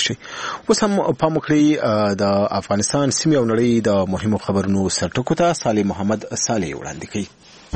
شي. اوس هم پام وکړئ د افغانستان سیمې او نړۍ د مهمو خبرونو سرټکو ته صالح محمد صالح وړاندې کوي.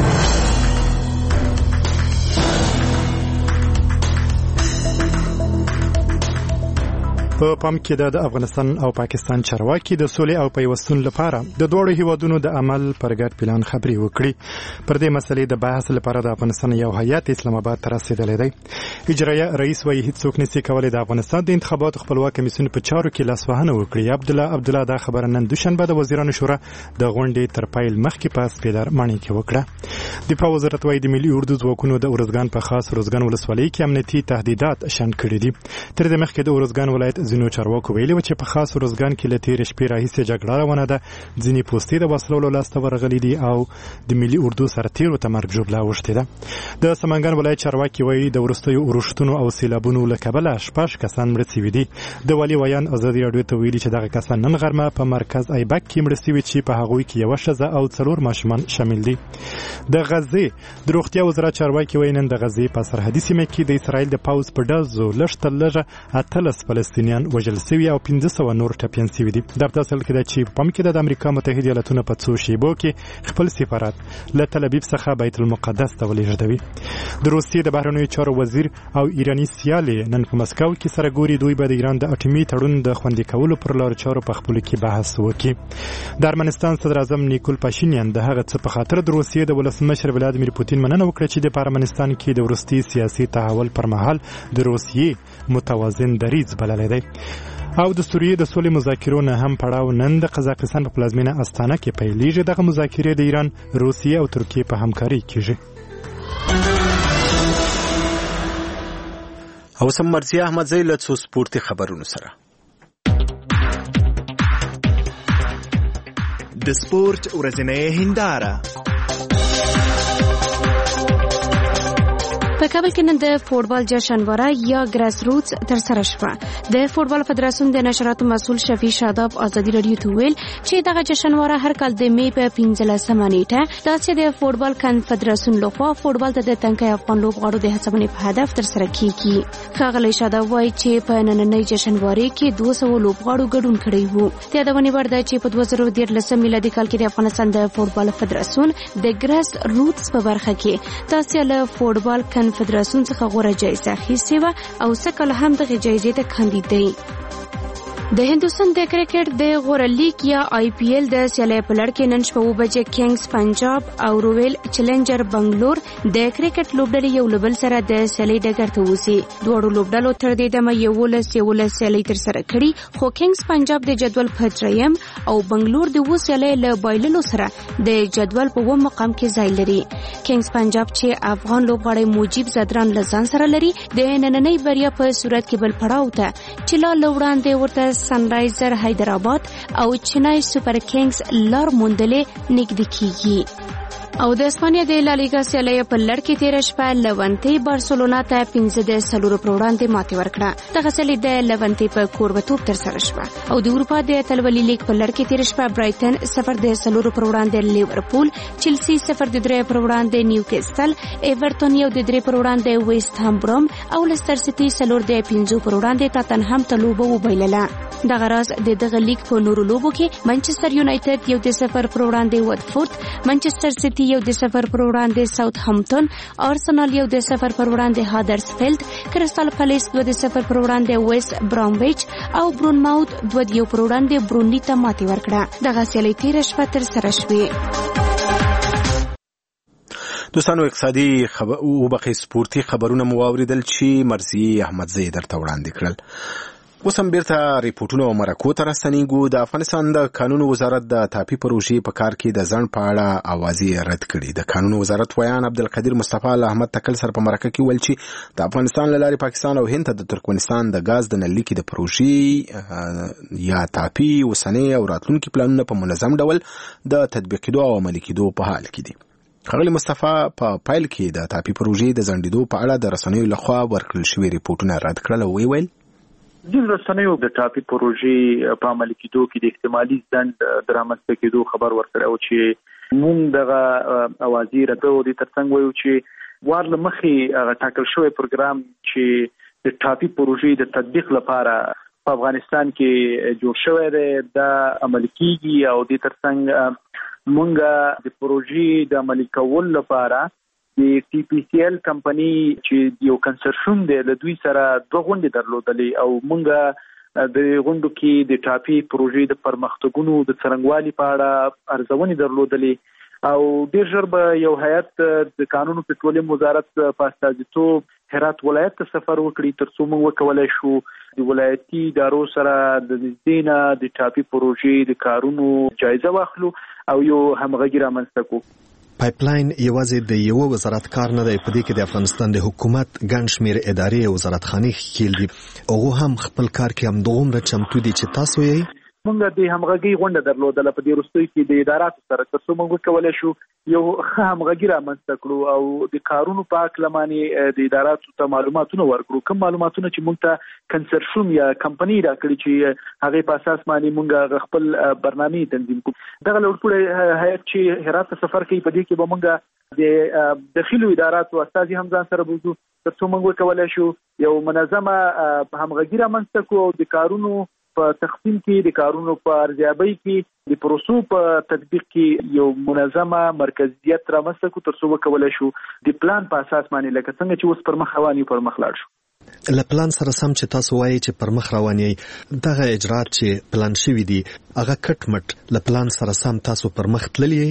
په پام کې د افغانستان او پاکستان چارواکي د سولې او پیوستون لپاره د دوړو هیوادونو د عمل پر ګډ پلان خبري وکړي. پر دې مسلې د بحث لپاره د افغانستان یو هیئت اسلام آباد ته رسیدلی دی. اجرایه رئیس وايي هیڅوک نشي کولای د افغانستان د انتخاباتو خپلواک کمیسیون په چارو کې لاسوهنه وکړي. عبدالله دا خبره نن دوشنبه د وزیرانو شورا د غونډې تر پیل مخکې په سپیدار ماڼۍ کې وکړه. دفاع وزارت وايي د ملي اردو ځواکونو د ارزګان په خاص ارزګان ولسوالۍ کې امنیتي تهدیدات شنډ کړي دي. تر دې مخکې د ارزګان ولایت ځینو چارواکو ویلي و چې په خاص ارزګان کې له تېرې شپې راهیسې جګړه روانه ده. ځینې پوستې د وسلو له لاسته ورغلي دي او د ملي اردو سرتیرو ته مرګ ژوبله اوښتې ده. د سمنګان ولایت چارواکي وایي د وروستیو اورښتونو او سیلابونو له کبله 6 کسان مړه شوي دي. د والي ویان ازادي راډیو ته ویلي چې دغه کسان نن غرمه په مرکز ایبک کې مړه شوي چې په هغوی کې یوه ښځه او 4 ماشومان شامل دي. د غزې د روغتیا وزارت چارواکي وایي نن د غزې په سرحدي سیمه کې د اسرائیل د پوځ په ډزو لږ تر لږه 18 فلسطینیان وژل شوي او 1500 نور ټپیان شوي دي. د اصل کې د چې پام کې د امریکا متحده ایالاتونو په څو شیبو کې خپل سفارت له تل ابیب څخه بیت المقدس ته ولېږدوي. د روسیې د بهرنیو چارو وزیر او ایرانی سیال نن په مسکو کې سره ګوري. دوی به د ایران د اټومي تړون د خوندي کولو پر لار چارو په خپل کې بحث وکړي. د ارمنستان صدر اعظم نیکول پاشینیان د هغه څه په خاطر د روسیې د ولسمشر ولادیمیر پوتین مننه وکړه چې د ارمنستان کې د وروستي سیاسي تحول پر مهال د روسیې متوازن دریځ بللی دی. او د سوریې د سولې مذاکرو نه هم پړاو نن د قزاقستان په پلازمینه استانه کې پیلېږي. دغه مذاکرې د ایران، روسیې او ترکیې په همکارۍ کېږي. او سم مرزي احمدزی له څو سپورتي خبرونو سره د سپورت ورځنۍ هنداره. په کابل کې نن د فوټبال جشنواره یا ګراس روټس تر سره شوه. د فوټبال فدراسیون د نشراتو مسؤل شفیع شاداب ازادي راډیو ته ویل چې دغه جشنواره هر کال د می په 15مه نیټه د فوټبال کنفدراسیون لخوا فوټبال ته د تنکي افغان لوبغاړو د هڅونې په هدف تر سره کیږي. ښاغلی شاداب وایي چې په نننۍ جشنواره کې 200 لوبغاړو ګډون کړی وو. د یادونې وړ ده چې په 2013 میلادي کال کې د افغانستان د فوټبال فدراسیون د ګراس روټس په برخه کې تاسو له فوټبال فدراسیون څخه غوره جایزه اخیستې وه او سکه هم دغه جایزې ته کاندید دی. د هندوستان د کرکټ د غوره لیګ یا آی پی ایل د سیالۍ په لړ کې نن شپه 9 بجې کینګز پنجاب او رویل چیلنجر بنگلور د کرکټ لوبډلې یو لبل سره د سیالۍ ډګر ته وځي. دوه لوبډلو تر دې دمه 11 سیالۍ تر سره کړي، خو کینګز پنجاب د جدول په 3م او بنگلور د 2 سیالۍ له بایللو سره د جدول په 1 مقام کې ځای لري. کینګز پنجاب چې افغان لوبغاړی موجب زدران لزان سره لري د نننۍ بریا په صورت کې بل پړاو ته چې لا لوړاندې ورته سنرایزر حیدرآباد او چنای سپر کینګز لار موندلې نږدې کیږي. او د اسپانیا د لالیګا سیالۍ په لړ کې تیر شپه لونتي بارسلونا ته 5-0 پر وړاندې ماتې ورکړه. دغه سیالۍ د لونتي په کوربتوب تر سره شوه. او د اروپا د اتلولي لیګ په لړ کې تیر شپه برایټن 0-0 پر وړاندې لیورپول، چلسی 0-3 پر وړاندې نیوکاسل، ایورټون 1-3 پر وړاندې ویسټ هام بروم او لستر سیټي 4-5 پر وړاندې تاتنهام ته لوبه وبایلله. دغه راز د دغه لیګ په نورو لوبو کې منچستر یونایټډ 1-0 پر وړاندې واتفورد، منچستر سیټي 1-0 پر وړاندې ساوث همپټون، ارسنال 1-0 پر وړاندې هادرسفیلد، کرسټال پالیس 2-0 پر وړاندې ویسټ برامویچ او برونماوت 2-1 پر وړاندې برونلی ته ماتې ورکړه. دغه سیالۍ تیر شپه تر سره شوې. دوستانو اقتصادي وبخي سپورتي خبرونه مو واوریدل چې مرزي احمدزی درته وړاندې کړل. اوس هم بیرته ریپورټونه او مرکو ته راستنیږو. د افغانستان د قانون وزارت د ټاپي پروژې په کار کې د ځنډ په اړه اوازې رد کړي. د قانون وزارت ویان عبدالقدیر مصطفی احمد تکل سره په مرکه کې ویل چې د افغانستان له لارې پاکستان او هند ته د ترکمنستان د غاز د نل لیکې د پروژې یا ټاپي اوسنۍ او راتلونکي پلانونه په منظم ډول د تطبیقېدو او عملي کېدو په حال کې دي. ښاغلی مصطفی په پایل کې د ټاپي پروژې د ځنډېدو په اړه د رسنیو لخوا ورکړل شوي ریپورټونه رد کړل او ویل د رسنیو د ټاپي پروژې په عملي کېدو کې د احتمالي ځنډ د رامنځته کېدو خبر ورکړی او چې موږ دغه اوازې ردو د ترڅنګ وایو چې وار له مخې هغه ټاکل شوی پروګرام چې د ټاپي پروژې د تطبیق لپاره په افغانستان کې جوړ شوی دی دا عملي کیږي او د ترڅنګ مونږه د پروژې د عملي کول لپاره د TPCL کمپنی چې یو کنسرشن دی د دوی سره دوه غونډې درلودلې او مونږه د غونډو کې د ټاپي پروژې د پرمختګونو د څرنګوالي په اړه ارزونې درلودلې او ډیر ژر به یو هیئت د قانون پټرولیم وزارت په استازیتوب هرات ولایت ته سفر وکړي ترڅو موږ وکولای شو د ولایتي ادارو سره د نږدې نه د ټاپي پروژې د کارونو جایزه واخلو او یو همغږي رامنځته کړو. پایپلاین یوازې د یو وزارت کار نه دی، په دې کې د افغانستان د حکومت ګڼ شمېر ادارې او وزارتخانې ښکېل دي. هغه هم خپل کار کې همدغومره چمتو دي چې تاسو یې مونږ د همغږي غونډه درلودله په دې وروستیو کې د اداراتو سره ترڅو موږ وکولای شو یو ښه همغږي رامنځته کړو او د کارونو په هکله باندې د اداراتو ته معلوماتونه ورکړو، کوم معلوماتونه چې موږ ته کنسرشن یا کمپنی راکړي چې هغه په اساس باندې موږ خپل برنامه تنظیم کوو. دغه لوړپوړی هیئت چې هرات ته سفر کوي په دې کې به موږ د داخلي اداراتو استازي هم ځان سره بوزو ترڅو موږ وکولای شو یو منظمه همغږي رامنځته کړو او د کارونو په تقسیم کې د کارونو په ارزیابۍ کې د پروسو په تطبیق کې یو منظمه مرکزیت رامنځته کړو ترڅو وکولای شو د پلان په اساس باندې لکه څنګه چې اوس پر مخ رواني پر مخ لاړ شو. له پلان سره سم چې تاسو وایي چې پر مخ رواني دغه اجرات چې پلان شوی دي هغه کټ مټ له پلان سره سم تاسو پر مخ تللی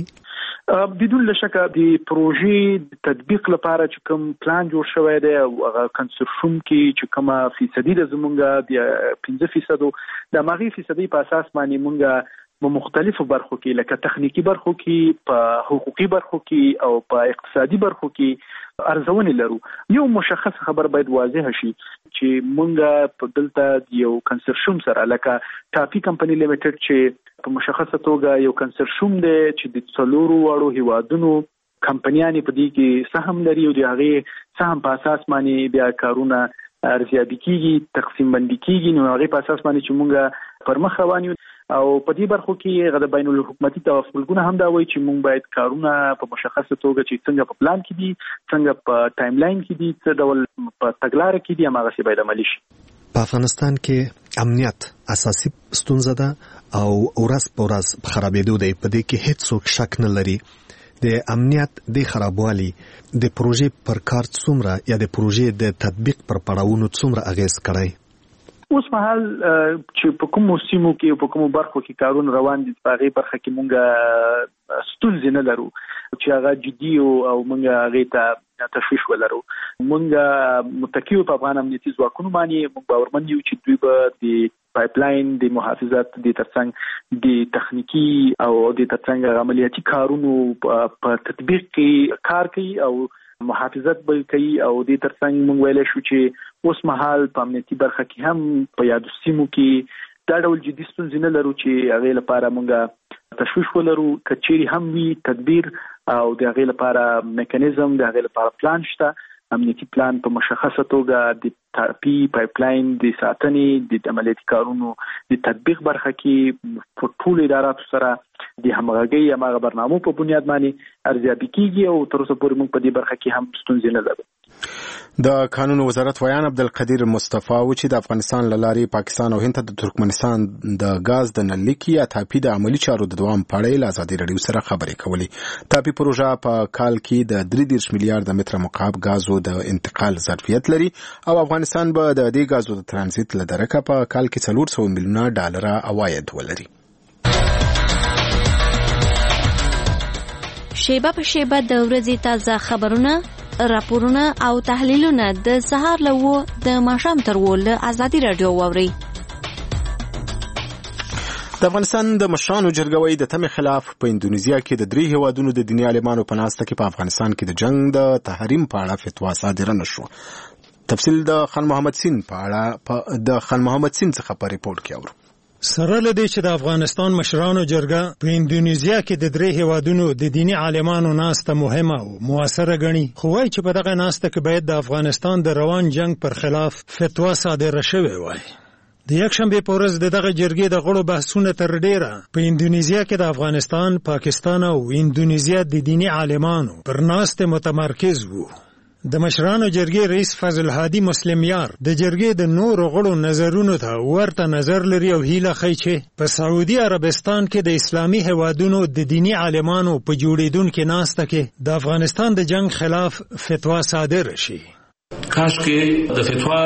بدون لشکه د پروژې تطبیق لپاره چې کوم پلان جوړ شوی دی او هغه کنسرشن کې چې کومه فیصدي د زمونږه د 5% د ماغي فیصدي په اساس باندې مونږه په مختلفو برخو کې لکه تخنیکی برخو کې په حقوقي برخو کې او په اقتصادي برخو کې ارزونې لرو. یو مشخص خبر باید واضح شي چې مونږه په دلته یو کنسرشن سره لکه ټاپي کمپنی لیمیټډ چې په مشخصه توګه یو کنسرشن دی چې د څلورو وړو هیوادونو کمپنیانې په دې کې سهم لري او د هغې سهم په اساس باندې بیا کارونه ارزیابي کیږي تقسیم بندي کیږي نو هغې په اساس باندې چې مونږ پر مخ روان یو او په دې برخو کې غو د بین الحکومتي توافقونه هم دا وایي چې مونږ باید کارونه په مشخصه توګه چې څنګه په پلان کې دي څنګه په ټایم لاین کې دي څه ډول په تګلارې کې دي هغه څه باید عملي شي. په افغانستان کې امنیت اساسي ستونزه ده او ورځ په ورځ په خرابېدو دی، په دې کې هیڅ شک نه لري. د امنیت د خرابوالي د پروژې پر کار څومره یا د پروژې د تطبیق پر پړاوونو څومره اغیز کړی؟ اوس مهال چې په کومو سیمو کې په کومو برخو کې کارونه روان دي په هغې برخه کې مونږ ستونزې نه لرو چې هغه جدي او مونږ هغې ته تشویش ولرو. مونږ متکیو په افغان امنیتي ځواکونو باندې مونږ باورمند یو چې دوی به د پایپلاین د محافظت د ترڅنګ د تخنیکی او د ترڅنګ عملیاتي کارونو په تطبیق کې کار کوي او محافظت به کوي او د ترڅنګ مونږ ویل شو چې اوس مهال په امنیتي برخه کې هم په یادو سیمو کې دا ډول جدي ستونزې نه لرو چې هغې لپاره مونږ تشویش ولرو. کچېرې هم وي تدبیر او د هغې لپاره میکانیزم د هغې لپاره پلان شته، امنیتي پلان په مشخصه توګه د ټاپي پایپلاین د ساتنې د عملیاتي کارونو د تطبیق برخه کې په ټولو اداراتو سره د همغږۍ هماغه برنامو په بنیاد باندې ارزیابي کیږي او تر اوسه پورې موږ په دې برخه کې هم ستونزې نه لرو. د قانون وزارت ویان عبدالقدیر مصطفی و چې د افغانستان له لارې پاکستان او هند ته د ترکمنستان د غاز د نللیکي یا تاپي د عملي چارو د دوام په اړه له ازادي راډیو سره خبرې کولې. تاپي پروژه په کال کې د 3 میلیارډ متر مکعب غازو د انتقال ظرفیت لري او افغانستان به د دې غازو د ترانزیت له درکه په کال کې 400 میلیونه ډالر عواید ولري. شیبه په شیبه د ورځې تازه خبرونه، راپورونه او تحلیلونه د سهار له 9 د ماښام تر 10 له ازادي راډیو واوري. د افغانستان د مشرانو جرګوي د تمې خلاف په اندونیزیا کې د 3 هیوادونو د دیني عالمانو په ناسته کې په افغانستان کې د جنگ د تحریم په اړه فتوا صادره نشو. تفصیل د خان محمد سین په اړه د خان محمد سین څخه په ریپورت کې اورو. سره لدی چې د افغانستان مشرانو جرګه په اندونیزیا کې د 3 هیوادونو د دینی عالمانو ناسته مهمه او موثره غني، خو وايي چې په دغه ناسته کې باید د افغانستان د روان جنگ پر خلاف فتوا صادره شوی وای. د یکشنبه په ورځ دغه جرګې د غړو بحثونه تر ډیره په اندونیزیا کې د افغانستان، پاکستان او اندونیزیا د دینی عالمانو پر ناسته متمرکز وو. د مشرانو جرګې رئیس فضل هادي مسلمیار د جرګې د نورو غړو نظرونو ته ورته نظر لري او هیله کوي چې په سعودي عربستان کې د اسلامي هیوادونو د دینی عالمانو په جوړیدونکو ناسته کې د افغانستان د جنگ خلاف فتوا صادره شي. کاش کې د فتوا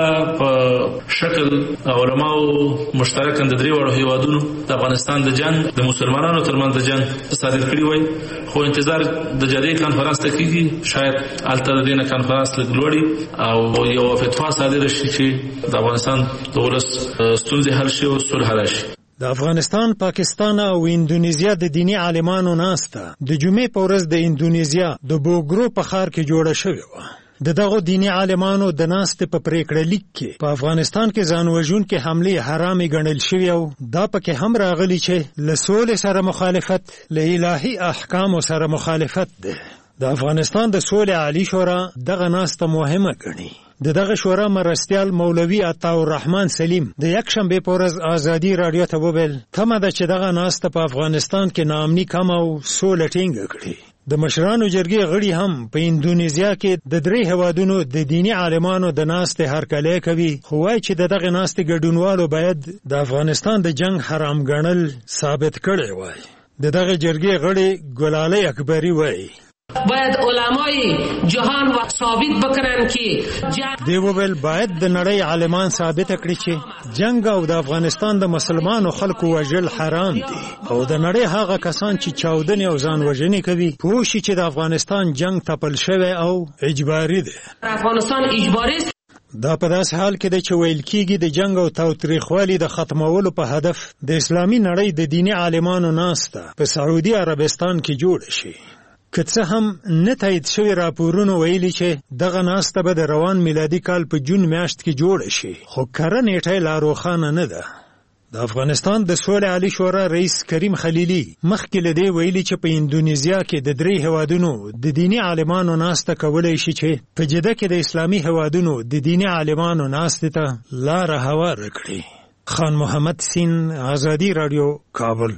په شکل علماء مشترک د درې وړو هیوادونو د افغانستان د جنگ د مسلمانانو ترمنځ د جنگ صادر کړی وای، خو انتظار د جدي کانفرنس ته کیږي، شاید الته د دینه کانفرنس لګلوړي او یو فتوا صادره شي چې د افغانستان د ولس ستونزې حل شي او صلح راشي. د افغانستان، پاکستان او اندونیزیا د دینی عالمانو ناسته د جمعې په ورځ د اندونیزیا د بوګرو په ښار کې جوړه شوې وه. د دغو دینی عالمانو د ناستې په پریکړه لیک کې په افغانستان کې ځان وژونکې حملې حرامې ګڼل شوې او دا پکې هم راغلي چې له سولې سره مخالفت له الهي احکامو سره مخالفت دی. د افغانستان د سولې عالی شورا دغه ناسته مهمه ګڼي. د دغه شورا مرستیال مولوي عطاالرحمن سلیم د یکشنبې په ورځ ازادي راډیو ته وویل تمه ده چې دغه ناسته په افغانستان کې ناامني کم او سوله ټینګه کړي. د مشرانو جرګې غړي هم په اندونیزیا کې د درې هیوادونو د دینی عالمانو د ناستې هرکلی کوي، خو وایي چې د دغه ناستې ګډونوالو باید د افغانستان د جنگ حرام ګڼل ثابت کړی وای. د دغه جرګې غړي ګلالۍ اکبری وایي باید علمای جهان و ثابت بکنن که دی وویل باید د نړۍ عالمان ثابت کړي چې جنگ او د افغانستان د مسلمانو خلکو وژل حرام دي او د نړۍ هغه کسان چې چاودنې او ځان وژنې کوي پوه شي چې د افغانستان جنگ تپل شوی او اجباري دی. افغانستان اجباري دا په داس حال کې د چویل کېږي د جنگ او تاوتریخوالي د ختمولو په هدف د اسلامي نړۍ د دینی عالمانو ناسته په سعودي عربستان کې جوړ شي. که څه هم نه تایید شوي راپورونه ویلي چې دغه ناسته به د روان میلادي کال په جون میاشت کې جوړه شي، خو کره نیټه لا روښانه نه ده. د افغانستان د سولې عالی شورا رئیس کریم خلیلي مخکې له دې ویلي چې په اندونیزیا کې د درې هیوادونو د دینی عالمانو ناسته کولی شي چې په جده کې د اسلامي هیوادونو د دینی عالمانو ناستې ته لاره هواره کړي. خان محمد سین، ازادي راډیو، کابل.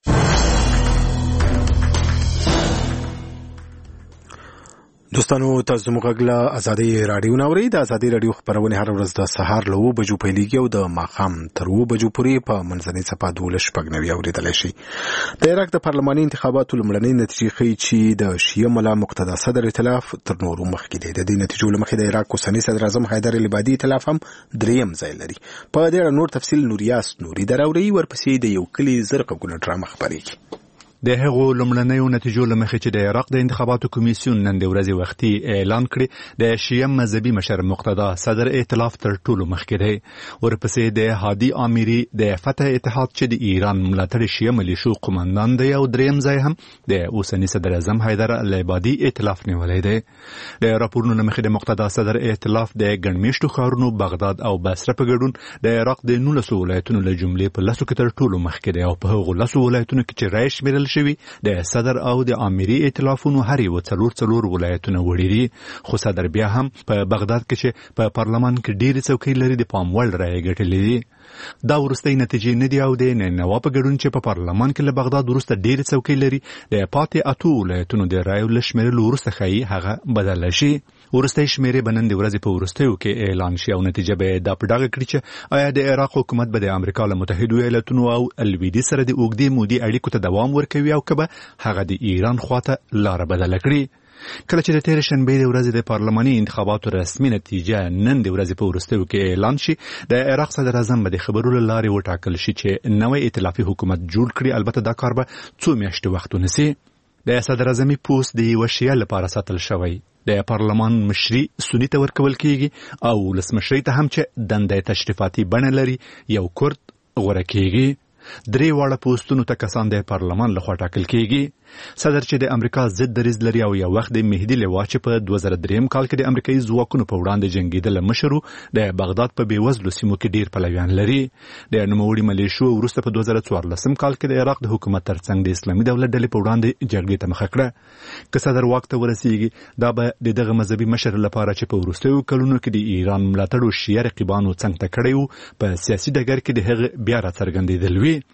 دوستانو تاسو موږ له ازادي راډیو ناوړي. د ازادي راډیو خبرونه هر ورځ د سهار له 9 بجو پیلېږي او د ماښام تر 9 بجو پورې په منځنۍ صفحه 12 اوریدلای شي. د عراق د پارلماني انتخاباتو لومړنۍ نتیجې ښیي چې د شیعه ملا مقتدا صدر ائتلاف تر نورو مخکې دی. د دې نتیجو له مخې د عراق اوسنی صدر اعظم حیدر العبادي ائتلاف هم دریم ځای لري. په دې اړه نور تفصیل نوریاس نوري دراوړي، ورپسې د یو کلی زرقه ګونه ډرامه خبرېږي. د هغو لومړنیو نتیجو له مخې چې د عراق د انتخاباتو کمیسیون نن د ورځې وختي اعلان کړی د شیعه مذهبي مشر مقتدا صدر ائتلاف تر ټولو مخکې دی. ورپسې د هادي آمیری د فتح اتحاد چې د ایران ملاتړي شیعه ملیشو قوماندان دی او دریم ځای هم د اوسني صدر اعظم حیدر العبادي ائتلاف نیولی دی. د راپورونو له مخې د مقتدا صدر ائتلاف د ګڼ میشتو ښارونو بغداد او بصره په ګډون د عراق د 19 ولایتونو له جملې په 10 کې تر ټولو مخکې دی او په هغو 10 ولایتونو کې چې رایې شمیرل شوي د صدر او د آمیری ائتلافونو هر یو څلور ولایتونه وړي دي. خو صدر بیا هم په بغداد کې چې په پارلمان کې ډېرې څوکۍ لري د پام وړ رایې ګټلې دي. دا وروستۍ نتیجې نه دي او د نینوا په ګډون چې په پارلمان کې له بغداد وروسته ډېرې څوکۍ لري د پاتې 8 ولایتونو د رایو له شمیرلو وروسته ښایي هغه بدله شي. وروستۍ شمیرې به نن د ورځې په وروستیو کې اعلان شي او نتیجه به دا په ډاګه کړي چې آیا د عراق حکومت به د امریکا له متحدو ایالتونو او لویدیځ سره د اوږدې مودې اړیکو ته دوام ورکوي او که به هغه د ایران خواته لاره بدله کړي. کله چې د تېرې شنبې د ورځې د پارلماني انتخاباتو رسمي نتیجه نن د ورځې په وروستیو کې اعلان شي، د عراق صدر اعظم به د خبرو له لارې وټاکل شي چې نوی ائتلافي حکومت جوړ کړي. البته دا کار به 2 میاشتې وخت ونیسي. د صدر اعظمي پوست د یوه شیعه لپاره ساتل شوی. د پارلمان مشري سنی ته ورکول کیږي او ولسمشرۍ ته هم چې دنده تشریفاتي بڼه لري یو کرد غوره کیږي. 3 واړه پوستونو ته کسان د پارلمان لخوا ټاکل کیږي. صدر چې د امریکا ضد دریځ لري او یو وخت د مهدي لوا چې په 2003 کال کې د امریکایي ځواکونو په وړاندې جنګېدل مشرو د بغداد په بیوزلو سیمو کې ډیر پلویان لري. د نوموړي ملیشو وروسته په 2014 کال کې د عراق د حکومت ترڅنګ د اسلامي دولت ډلې په وړاندې جګړې ته مخه کړه. که صدر واک ته ورسیږي دا به د دغه مذهبي مشر لپاره چې په وروستیو کلونو کې د ایران ملاتړو شیعه رقیبانو څنګ ته کړی وو په سیاسي ډګر کې د هغه بیا راڅرګندېدل وي.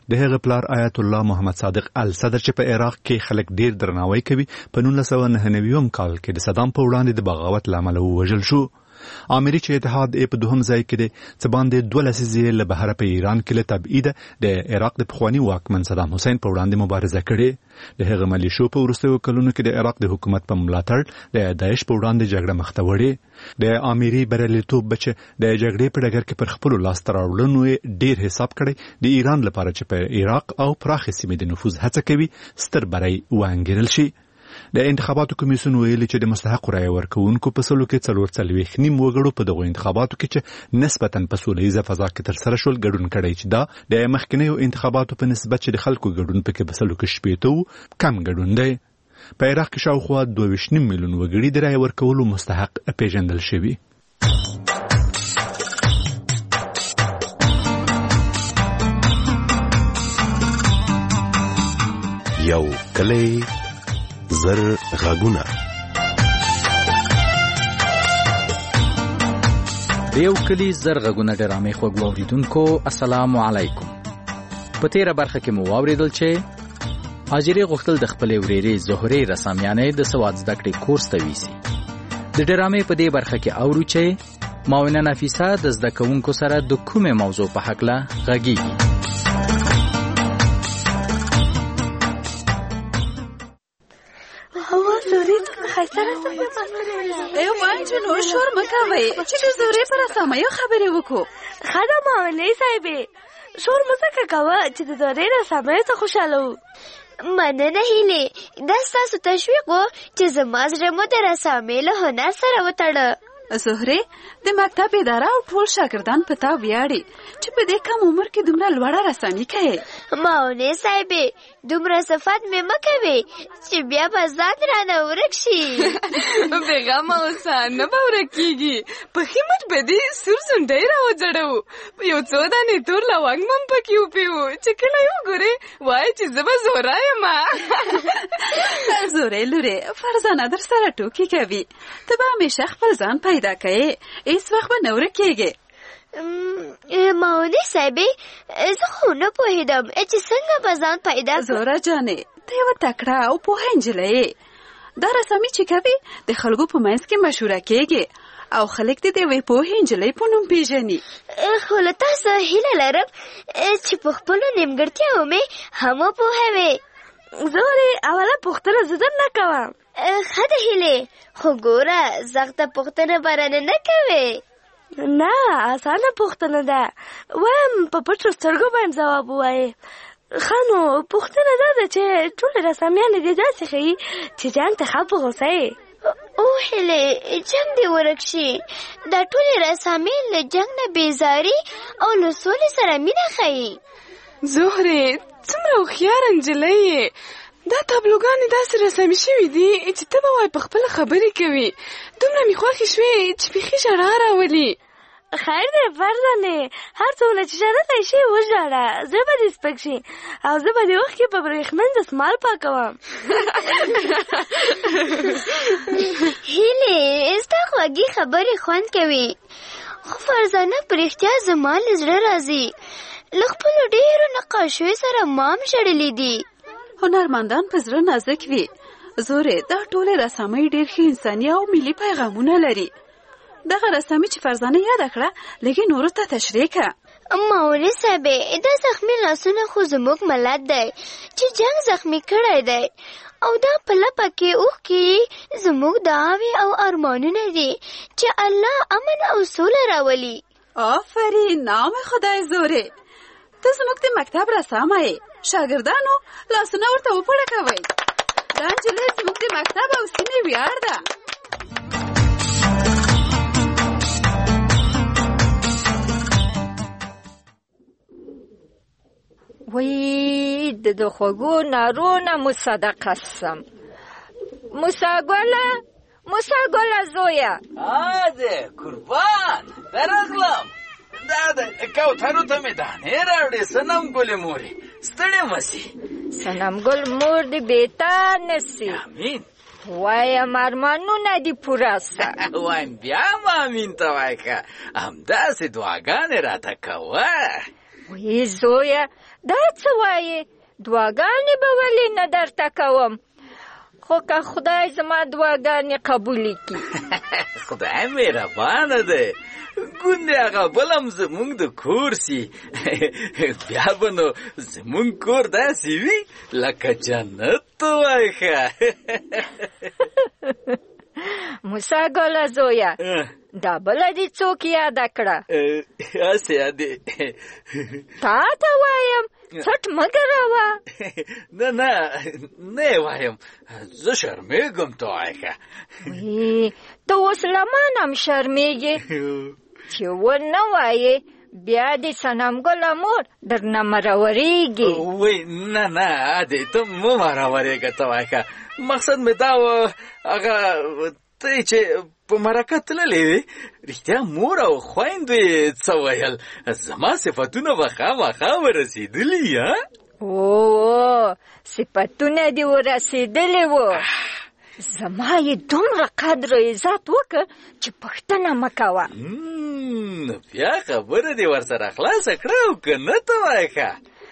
د هغه پلار آیت الله محمد صادق الصدر چې په عراق کې خلک ډیر درناوی کوي په 1999 کال کې د صدام په وړاندې د بغاوت لامل ووژل شو. امریکا چې اتحاد په دوهم ځای کې دی چې باندې 12 لسیزې له بهر په ایران کې له تبعید د عراق د پخوانی واکمن صدام حسین په وړاندې مبارزه کړې. د هغه ملیشو په وروستیو کلونو کې د عراق د حکومت په ملاتړ د داعش په وړاندې جګړه مخ ته وړې. د اميري بریالیتوب بچ د جګړې په ډګر کې پر خپل لاس تراوړنو ډیر حساب کړي د ایران لپاره چې په عراق او پراخ سیمې د نفوذ هڅه کوي ستر بری وانګیرل شي. د انتخاباتو کمیسیون ویلي چې د مستحق رایه ورکوونکو په سلو کې 44 نیم وګړو په دغو انتخاباتو کې چې نسبتاً په سوله فضا کې ترسره شول ګډون کړی چې دا د مخکنیو انتخاباتو په نسبت چې د خلکو ګډون پکې په سلو کې 80 کم ګډون دی. په عراق کې شاوخوا 2.5 میلیون وګړي د رایه ورکولو مستحق پیژندل شوي. یو کلی زر غاګونه. د یو کلی زر غاګونه ډرامې خوږ اوریدونکو السلام علیکم. په تیره برخه کې مو واوریدل چې اجرې غوښتل د خپلې ورېرې زهرې رسامیانې د سواد زده کړې کورس ته ویسي. د ډرامې په دې برخه کې اورو چې معاونه نفیسه د زده کوونکو سره د کومې موضوع په هکله غږیږي. ایو مانجنو شور مکوي چې د زورې پر سمایو خبرې وکړو. خدا ماونې صاحبې شور مزه کوه چې د زورې را سمایو ته خوشاله وو. مننه هیلې دا ستاسو تشویق و چې زما زړه مو د رسامۍ له هنر سره وتړه. زهرې د مکتب اداره او ټول شاګردان په تا ویاړي چې په دې کم عمر کې دومره لوړه رسامي کوي. ماونې صاحبې دومره صفات مې مه کوي چې بیا به ځان رانه ورک شي. بېغمه اوسه نه به ورک کېږي. پخې مټ به دې سور زونډۍ راوځړوو. یو څو دانې تور لونګ هم پکې وپیو چې کله یې وګورې وایي چې زه به زوره یم. زورې لورې فرزانه در سره ټوکې کوي. ته به همیشه خپل ځان پیدا کوې هیڅ وخت به نه ورک کېږې. ماونې صاحبې زه خو نه پوهېدم چې څنګه به ځان پیدا کړم. زوره جانې ته یوه تکړه او پوهه نجلۍ یې. دا رسامي چې کوي د خلکو په منځ کې مشهوره کېږي او خلک دې د یوې پوهې نجلۍ په نوم پیژني. خو له تاسو هیله لرم چې په خپلو نیمګړتیاوو مې هم وپوهوې. زورې اوله پوښتنه زه در نه کوم. ښه ده هیلې خو ګوره سخته پوښتنه به رانه نه کوې. نه اسانه پوښتنه ده وایم په پټو سترګو باندې ځواب ووایې. ښه نو پوښتنه دا ده چې ټولې رسامیانې دې داسې ښیي چې جنګ ته ښه په غوسه یې. او هیلې جنګ دې ورک شي. دا ټولې رسامۍ له جنګ نه بېزاري او له سولې سره مینه ښیي. زهرې څومره هوښیاره نجلۍ یې. دا تابلوګانې داسې رسامي شوي دي چې ته به وایې په خپله خبرې کوي. دومره مې خوښې شوې چې بیخي ژړا راولي. خیر دی فرزانې هر څومره چې ژړلی شي وژاړه زه به دې سپک شي او زه به دې وخت کې په برېښمن دستمال پاکوم. هیلې ستا خوږې خبرې خوند کوي خو فرزانه په رښتیا زما له زړه راځي. له خپلو ډېرو نقاشیو سره ما هم ژړلي دي. هنرمندان په زړه نازک وي. زورې دا ټولې رسامۍ ډېر ښه انساني او ملي پیغامونه لري. دغه رسامي چې فرزانه یاده کړه لږې نورو ته تشریح کړه. ماونې صاحبې دا زخمي لاسونه خو زموږ ملت دی چې جنګ زخمي کړی دی او دا په لپه کې اوښکې زموږ دعاوې او ارمانونه دي چې الله امن او سوله راولي. آفرین نام خدای زورې ته زموږ د مکتب رسامه یې. شاګردانو لاسونه ورته وپړکوئ. دا نجلۍ زموږ د مکتب او سیمې ویاړ ده. وی د خوږو نارو نه مصدقه سم. موسی ګله زویه ده قربان درغلم. دا د کوترو ته مې دانې راوړې صنم ګلې مورې ستړې مسي. صنم ګل مور دې بېتا نسي. امین. وایم ارمانونه دې پوره سه. وایم بیا هم امین ته وایه که همداسې دعاګانې راته کوه. وی زویه دا څه وایې؟ دعاګانې به ولې نه درته کوم؟ خو که خدای زما دعاګانې قبولې کړي. خدای مهربانه دی، ګوندې هغه بل هم زمونږ د کور سي، بیا به نو زمونږ کور داسې وي لکه جنت وای ښه. موسی ګله زویه دا بله دې څوک یاده کړه؟ هسې یادې تا ته وایم څټ مه ګروه. نه یې وایم، زه شرمېږم ته وای ښه. وی ته اوس له ما نه هم شرمېږې چې ونه وایې بیا دې صنم ګله مور درنه مرورېږي. وی نه عادې ته مه مرورېږه ته وای ښه. مقصد مې دا و هغه ته چې په مرکه تللې وې رښتیا مور او خویندو یې څه ویل؟ زما صفتونه به خامخا ورسېدلي. او صفتونه دې ورسېدلي وو؟ زما یې دومره قدر و عزت وکړ چې پوښتنه مه کوه. بیا خبره دې ورسره خلاصه کړه او که نه ته وای ښه.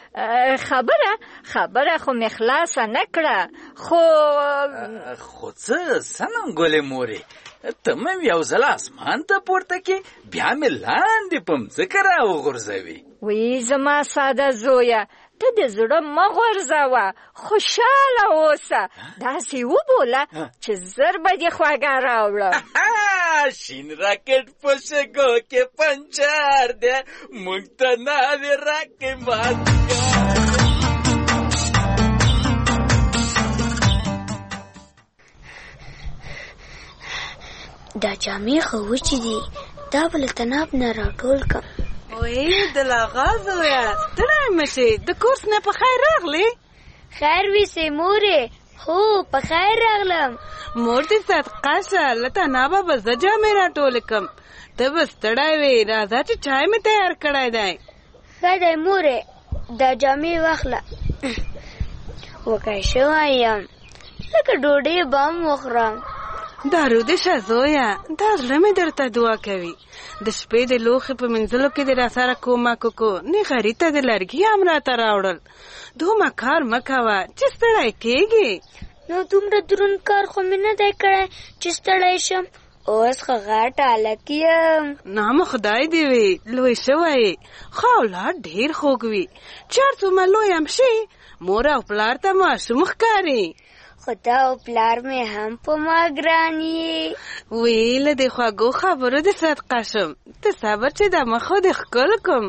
خبره خو مې خلاصه نه کړه، خو څه صنم ګلې مورې، ته مې یو ځل اسمان ته پورته کې بیا مې لاندې په مځکه راوغورځوي. وی زما ساده زویه ته د زړه مه غورځوه، خوشحاله اوسه، داسې وبوله چې زر به دې خوږه راوړم. شین راکټ په شګو کې پنچر دی، موږ ته ناوې راکې مات. دا جامې خو وچې دي، دا به له تناب نه راټول کړم. وی دلاغا زویه ستړی مه شې، د کورس نه په خیر راغلې؟ خیر ویسې مورې، هو په خیر راغلم. مور دې صدقه شه، له تنابه به زه جامې راټولې کړم، ته به ستړی وې. راځه چې چای مې تیار کړی دی. ښه دی مورې، دا جامې واخله. وږی شوی یم، لکه ډوډۍ به هم وخورم. دارو دې شه زویه، دا زړه مې درته دعا کوي. د شپې د لوښي په مینځلو کې دې راسره کومک وکړو، نغري ته د لرګي هم راته راوړل. دومره کار مه کوه چې ستړی کېږي. نو دومره دروند کار خو مې نه دی کړی چې ستړی شم. اوس خو غټ هلک یم. نام خدای دې وي لوی شوی، خو اولاد ډېر خوږ وي. چې هر څومره لوی هم شي مور او پلار ته ماشوم ښکاري. خدا او پلار مې هم په ما ګران یې. وی له دې خوږو خبرو دې صدقه شم، ته صبر چې د مخو دې ښکل کړم.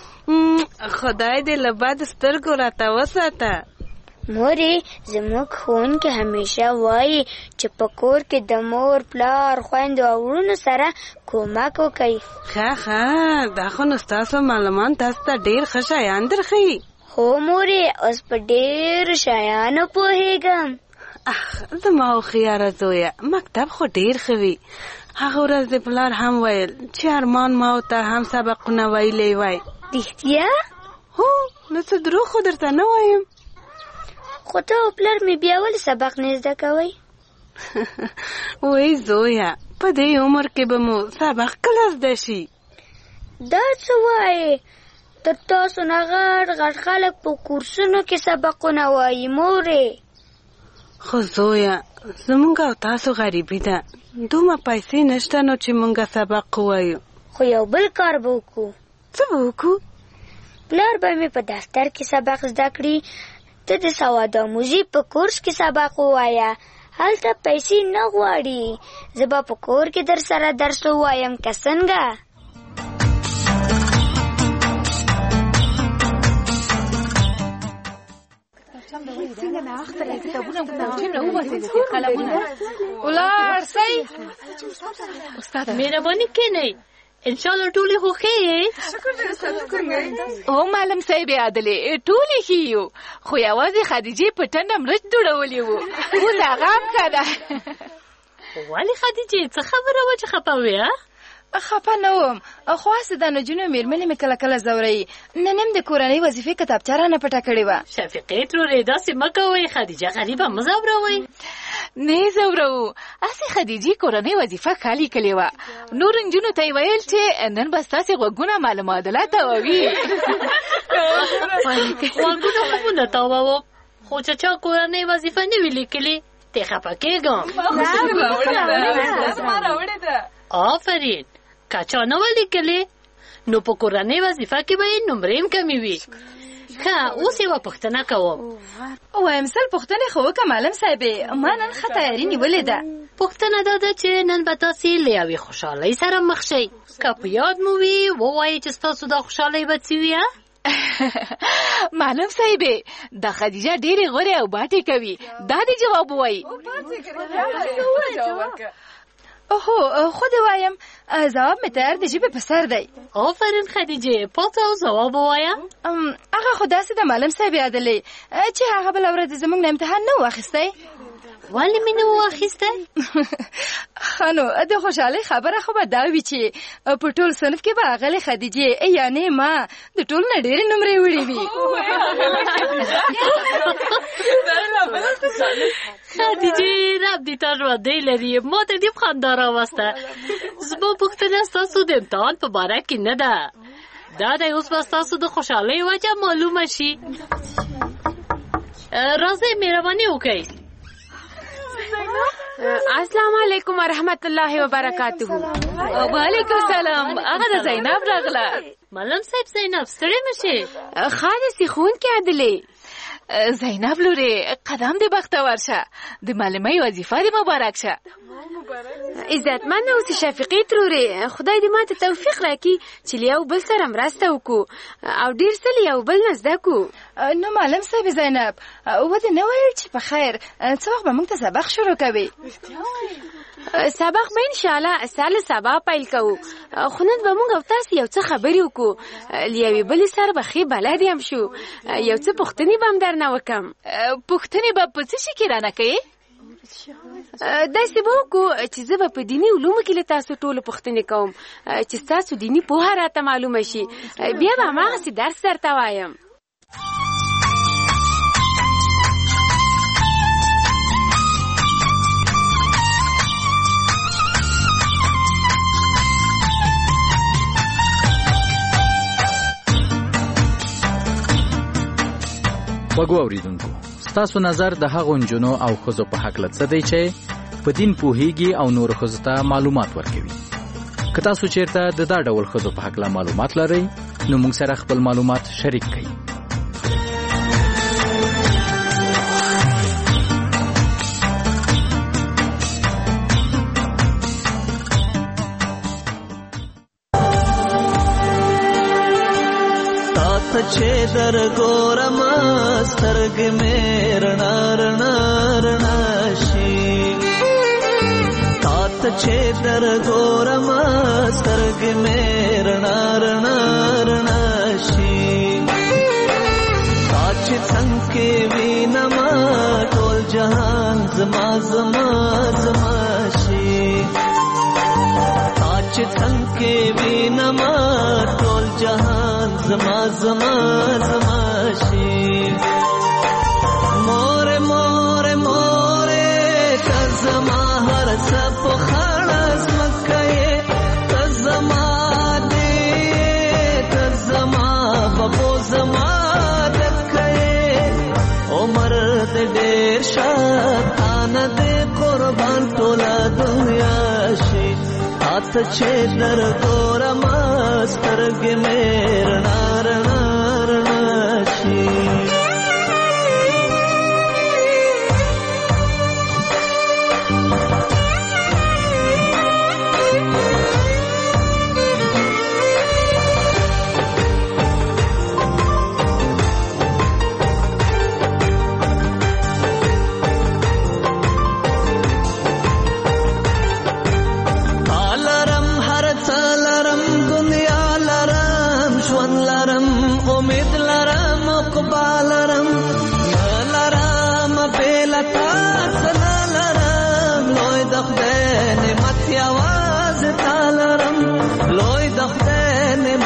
خدای دې له بد سترګو راته وساته. مورې زموږ ښوونکي همیشه وایي چې په کور کې د مور پلار خویندو او وروڼو سره کومک وکړئ. ښه دا خو نو ستاسو معلومان تاسو ته ډېر ښه شیان درښیي. هو مورې اوس په ډېرو شیانو پوهېږم. زما هوښیاره زویه، مکتب خو ډېر ښه وي. هغه ورځ د پلار هم ویل چې ارمان ما ته هم سبقونه ویلی وای. رښتیا؟ هو نو څه دروغ خو درته نه وایم. خو ته او پلار مې بیا ولې سبق نه زده کوئ؟ وای زویه، په دې عمر کې به مو سبق کله زده شي؟ دا څه وایې؟ تر تاسو نه غټ خلک په کورسونو کې سبقونه وایي مورې. خو زویه زمونږ او تاسو غریبي ده، دومره پیسې نشته نو چې مونږه سبق ووایو. خو یو بل کار به وکړو. څه به وکړو؟ پلار به مې په دفتر کې سبق زده کړي، ته د سوادآموزي په کورس کې سبق ووایه. هلته پیسې نه غواړي، زه به په کور کې در سره درس ووایم که څنګه؟ ولاړ سئ استاد مهرباني کینئ، انشاءالله ټولې خو ښې یې؟ هو معلم صاحب عادلې ټولې ښې یو، خو یوازې خدیجې په ټنډه مرچ دوړولې وو، اوس هغه هم ښه ده. ولې خدیجې څه خبره وه چې خفه وې؟ خپه نه وم، خو هسې د نجونو مېرمنې مې کله کله ځوروي. نن هم د کورنۍ وظیفې کتابچه رانه پټه کړې وه. شفیقې ترورې داسې مه کوئ، خدیجه غریبه مه ځوروئ. نه ځورو، هسې خدیجې کورنۍ وظیفه ښه لیکلې وه. نور نجونو ته یې ویل چې نن به ستاسې غوږونه معلومات تاووي. غوږونه خو مو نه تاووم، خو چې چا کورنۍ وظیفه نه وي لیکلې ته خفه کېږم. آفرین، که چا نه وه لیکلې نو په کورنۍ وظیفه کې به یې نمرې هم کمې وي. ښه، اوس یوه پوښتنه کوم. وایم سل پوښتنې خو وکړه معلم صاحبې، ما نن ښه تیاري نیولې ده. پوښتنه دا ده چې نن به تاسې له یوې خوشحالۍ سره مخ شئ. که په یاد مو وي ووایئ چې ستاسو دا خوشحالۍ به څه وي. معلم صاحبې، دا خدیجه ډېرې غورې او باټې کوي، دا دې جواب ووایي. اوهو، خو دې وایم ځواب مې تیار د ژبې په سر دی. آفرین خدیجې، پاڅه او ځواب ووایه. هغه خو داسې د معلم صاحب یادلی چې هغه بله ورځ زموږ نه امتحان نه و اخیستی. ولې مې نه و اخیستی؟ ښه نو، د خوشحالۍ خبره خو به دا وي چې په ټول صنف کې به هغلې خدیجې یعنې ما د ټول نه ډېرې نمرې وړې وي. خدیجې رب دې تا ژوندۍ لري، ما ته دې خندا راوسته. زما پوښتنه ستاسو د امتحان په باره کې نه ده، دا دی اوس به ستاسو د خوشحالۍ وجه معلومه شي. راځئ مهرباني وکړئ. السلام علیکم ورحمت الله وبرکاته. وعلیکم السلام. هغه د زینب راغله. معلم صاحب زینب ستړې مشي. خالصې ښوونکې عدلې. زینب لورې، قدم دې بختور شه، د معلمۍ وظیفه دې مبارک شه. عزتمن اوسې شفیقې ترورې، خدای دې ماته توفیق راکړي چې له یو بل سره مرسته وکړو او ډېر څه له یو بل نه زده کړو. نو معلم صاحب زینب، ودې نه ویل چې په خیر څه وخت به موږ ته سبق شروع کوي؟ سبق به انشاءالله سهله سبا پیل کوو، خو نن به موږ او تاسې یو څه خبرې وکړو، له یوې بلې سره به ښې بلد یم شو، یو څه پوښتنې به هم درنه وکړم. پوښتنې به په څه شي کې رانه کوې؟ داسې به وکړو چې زه به په دیني علومو کې له تاسو ټولو پوښتنې کوم چې ستاسو دیني پوهه راته معلومه شي، بیا به هماغسې درس درته وایم. وګو اوریدونکو، ستاسو نظر د هغو نجونو او ښځو په هکله څه دی چې په دین پوهیږي او نور ښځو ته معلومات ورکوي؟ که تاسو چیرته د دا ډول ښځو په هکله معلومات لرئ نو موږ سره خپل معلومات شریک کړئ. چې در ګورم سترګې مې رڼا رڼا رڼا شي، تا ته چې در ګورم سترګې مې رڼا رڼا رڼا شي، تا چې څنګه وینم ټول جهان زما زما زما شي، تا چې څنګه وینم ټول جهان زما زما زما شي. مور مور مور ته زما هر څه په خلاص مکه، ته زما دې ته زما بابو زما دکه، عمر دې ډېر شاتان دې قربان ټوله دنیا شي، ته چې در ګورم سترګې مې رڼا رڼا رڼا شي.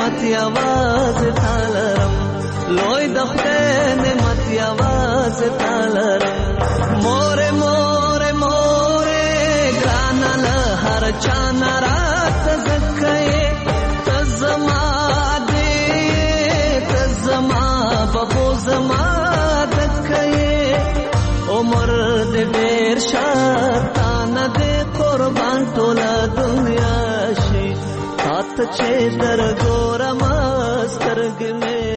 نعمت یوازې تا لرم لوی د خدای نعمت یوازې تا لرم مورې مورې مورې ګرانه له هر چا نه راته ځکه یې ته زما دې ته زما ببو زما دکه یې عمر دې ډېر شه تا نه دې قربان ټوله دنیا شي تا ته چې در ګورم سترګې مې